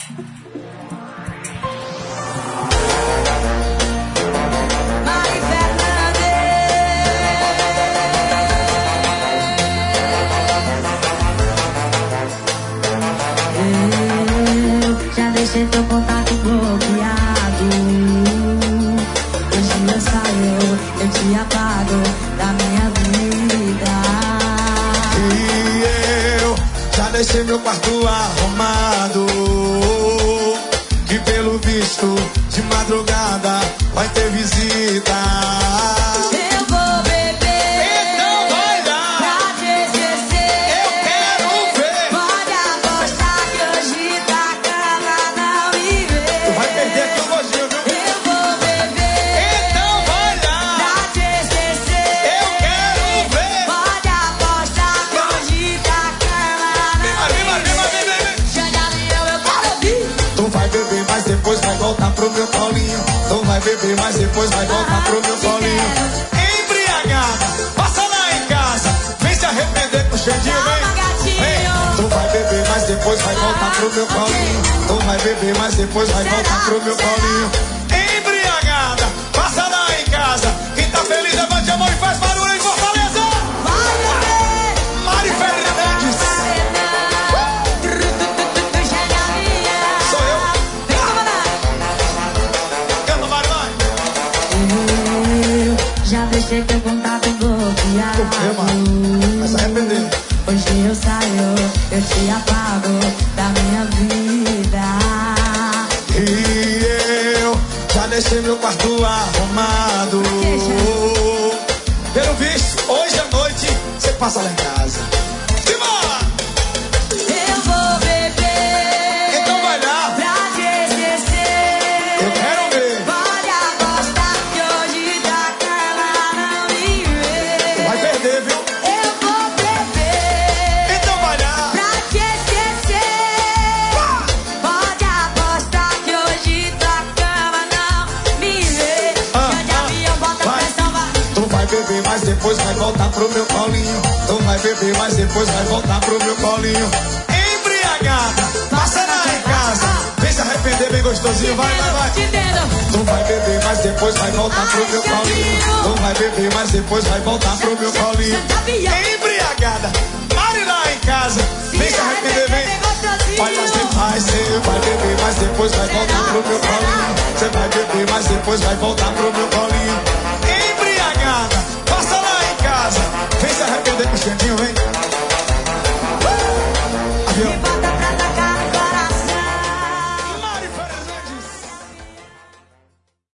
Deixei teu contato bloqueado. Hoje eu saio, eu te apago da minha vida. E eu já deixei meu quarto arrumado, que pelo visto de madrugada vai ter visita. Eu vou beber, então vai lá, pra te esquecer. Eu quero ver. Pode apostar que hoje da cama não me vê. Tu vai perder aqui o gostinho, viu? Eu vou beber, Então vai lá, pra te esquecer. eu quero ver. Pode apostar que hoje da cama não me vê. Chega eu quero ouvir. Tu vai beber, mas depois vai voltar pro meu colinho. Tu vai beber, mas depois vai voltar pro meu colinho. Embriagada, passa lá em casa, vem se arrepender com o Xandinho, vem. Vem. Tu vai beber, mas depois vai voltar pro meu colinho. Tu vai beber, mas depois vai voltar pro meu colinho. Embriagada, passa lá em casa. Quem tá feliz, levante a mão e faz barulho em Fortaleza. Vai beber. Mari Fernandes. Sou eu. Canta, Mari, vai. Eu já deixei teu contato bloqueado. Vai se arrepender. Hoje eu saio, eu te apago da minha vida. E eu já deixei meu quarto arrumado. Pelo visto, hoje à noite você passa lá em casa. Simbora! Eu vou beber, Então vai lá, pra te esquecer. eu quero ver. Pode apostar que hoje da cama não me vê. Vai perder, viu? Eu vou beber, Então vai lá. pra te esquecer. Pode apostar que hoje da cama não me vê. Já de avião, bota vai. pressão, vai. Tu vai beber, mas depois vai voltar pro meu colinho. Tu vai beber, mas depois vai voltar pro meu colinho. Embriagada, passa lá em casa, vem se arrepender bem gostosinho, vai, vai, vai. Te entendo. Tu vai beber, mas depois vai voltar pro meu colinho. Tu vai beber, mas depois vai voltar pro meu colinho. Embriagada, pare lá em casa, vem se arrepender, vem. Olha, você vai beber, mas depois vai voltar pro meu colinho. Você vai beber, mas depois vai voltar pro meu colinho.